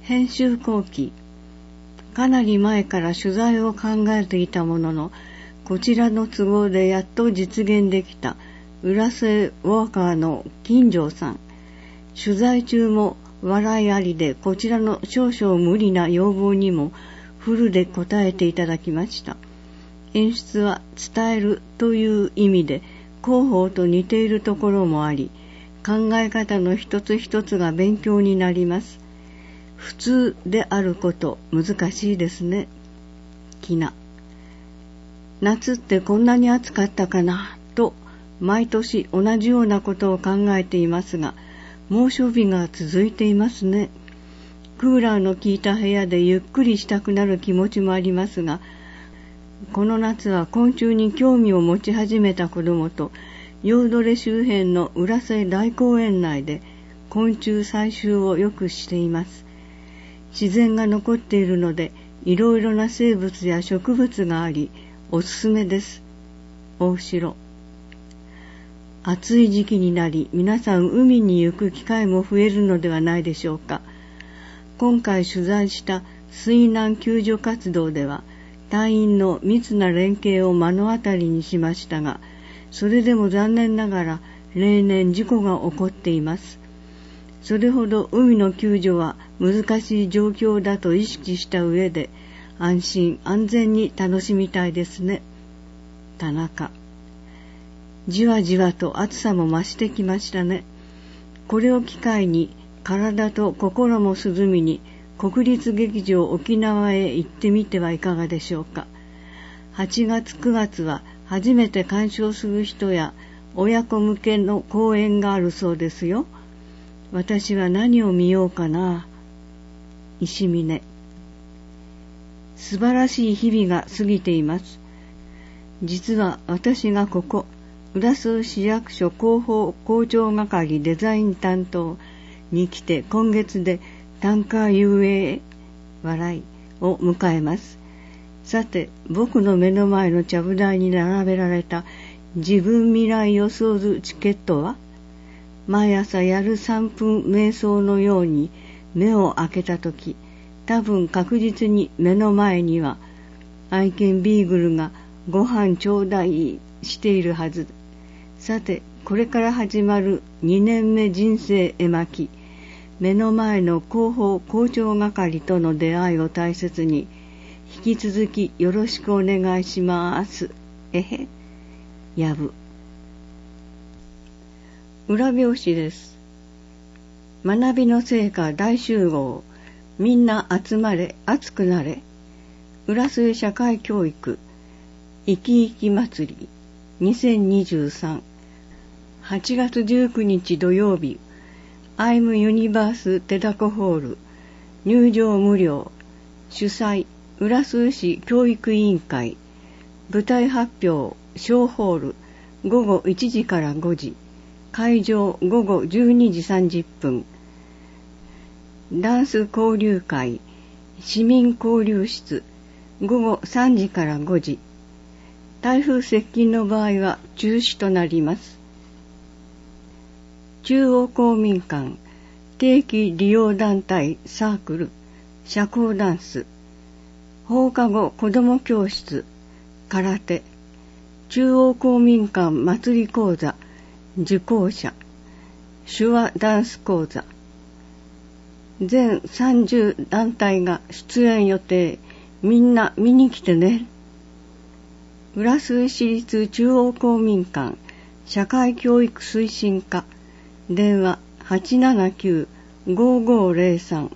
編集後期。かなり前から取材を考えていたものの、こちらの都合でやっと実現できた浦添ウォーカーの金城さん。取材中も笑いありで、こちらの少々無理な要望にもフルで応えていただきました。演出は伝えるという意味で広報と似ているところもあり、考え方の一つ一つが勉強になります。普通であること難しいですね。きな。夏ってこんなに暑かったかなと毎年同じようなことを考えていますが、猛暑日が続いていますね。クーラーの効いた部屋でゆっくりしたくなる気持ちもありますが、この夏は昆虫に興味を持ち始めた子どもとヨードレ周辺の浦添大公園内で昆虫採集をよくしています。自然が残っているのでいろいろな生物や植物がありおすすめです。大城。暑い時期になり皆さん海に行く機会も増えるのではないでしょうか。今回取材した水難救助活動では隊員の密な連携を目の当たりにしましたが、それでも残念ながら例年事故が起こっています。それほど海の救助は難しい状況だと意識した上で安心安全に楽しみたいですね。田中。じわじわと暑さも増してきましたね。これを機会に体と心も涼みに国立劇場沖縄へ行ってみてはいかがでしょうか。8月9月は初めて鑑賞する人や親子向けの公演があるそうですよ。私は何を見ようかな。石峰。素晴らしい日々が過ぎています。実は私がここ浦添市役所広報広聴係デザイン担当に来て今月で単価遊泳笑いを迎えます。さて、僕の目の前のちゃぶ台に並べられた自分未来予想図チケットは、毎朝やる3分瞑想のように目を開けたとき、多分確実に目の前には愛犬ビーグルがご飯ちょうだいしているはず。さて、これから始まる2年目人生絵巻、目の前の広報広聴係との出会いを大切に、引き続きよろしくお願いします。やぶ。裏表紙です。学びの成果大集合。みんな集まれ、熱くなれ。浦添社会教育。生き生き祭り。2023。8月19日土曜日。アイムユニバース手だこホール。入場無料。主催。浦添市教育委員会。舞台発表小ホール午後1時から5時、会場午後12時30分。ダンス交流会市民交流室午後3時から5時。台風接近の場合は中止となります。中央公民館定期利用団体サークル社交ダンス放課後子ども教室空手中央公民館祭り講座受講者手話ダンス講座全30団体が出演予定。みんな見に来てね。浦添市立中央公民館社会教育推進課電話 879-5503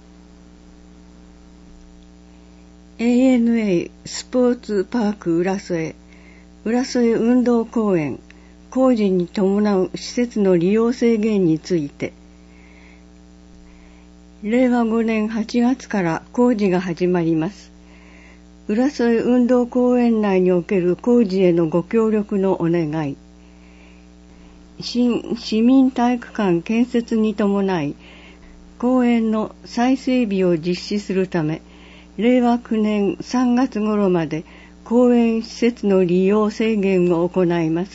ANA スポーツパーク浦添運動公園工事に伴う施設の利用制限について、令和5年8月から工事が始まります。浦添運動公園内における工事へのご協力のお願い。新市民体育館建設に伴い、公園の再整備を実施するため、令和9年3月頃まで公園施設の利用制限を行います。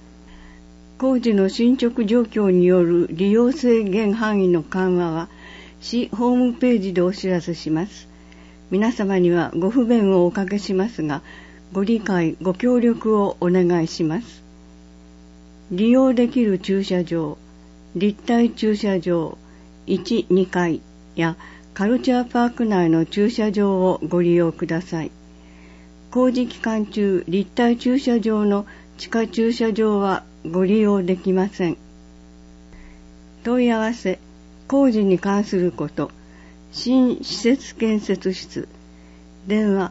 工事の進捗状況による利用制限範囲の緩和は、 市ホームページでお知らせします。皆様にはご不便をおかけしますが、ご理解、ご協力をお願いします。利用できる駐車場、立体駐車場1、2階やカルチャーパーク内の駐車場をご利用ください。工事期間中、立体駐車場の地下駐車場はご利用できません。問い合わせ、工事に関すること、新施設建設室、電話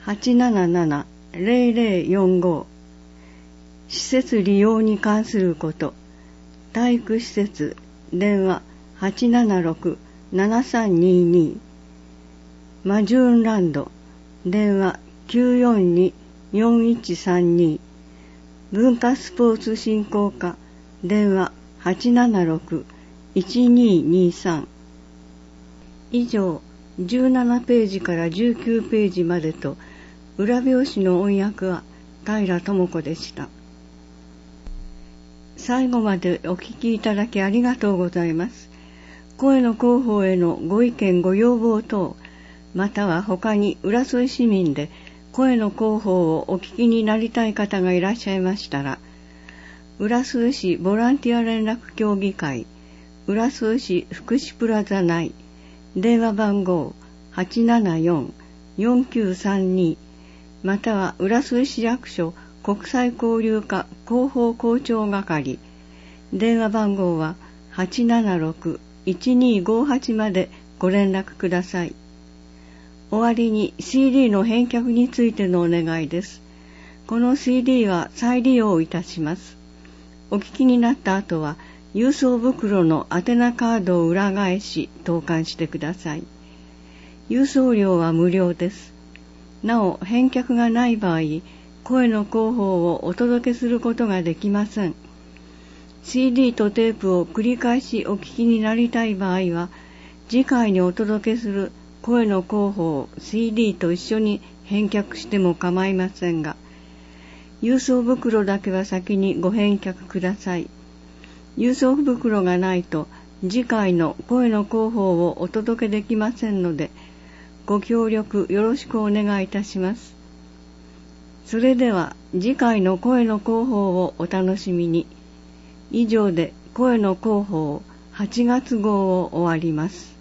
877-0045、施設利用に関すること、体育施設、電話 876-7322、マジューンランド、電話 942-4132、文化スポーツ振興課、電話 876-1223。以上、17ページから19ページまでと、裏表紙の音訳は平智子でした。最後までお聞きいただきありがとうございます。声の広報へのご意見ご要望等、または他に浦添市民で声の広報をお聞きになりたい方がいらっしゃいましたら、浦添市ボランティア連絡協議会、浦添市福祉プラザ内、電話番号 874-4932、または浦添市役所国際交流課広報広聴係、電話番号は 876-1258 までご連絡ください。終わりに CD の返却についてのお願いです。この CD は再利用いたします。お聞きになった後は、郵送袋の宛名カードを裏返し投函してください。郵送料は無料です。なお、返却がない場合、声の広報をお届けすることができません。CD とテープを繰り返しお聞きになりたい場合は、次回にお届けする声の広報を CD と一緒に返却しても構いませんが、郵送袋だけは先にご返却ください。郵送袋がないと次回の声の広報をお届けできませんので、ご協力よろしくお願いいたします。それでは次回の声の広報をお楽しみに。以上で声の広報8月号を終わります。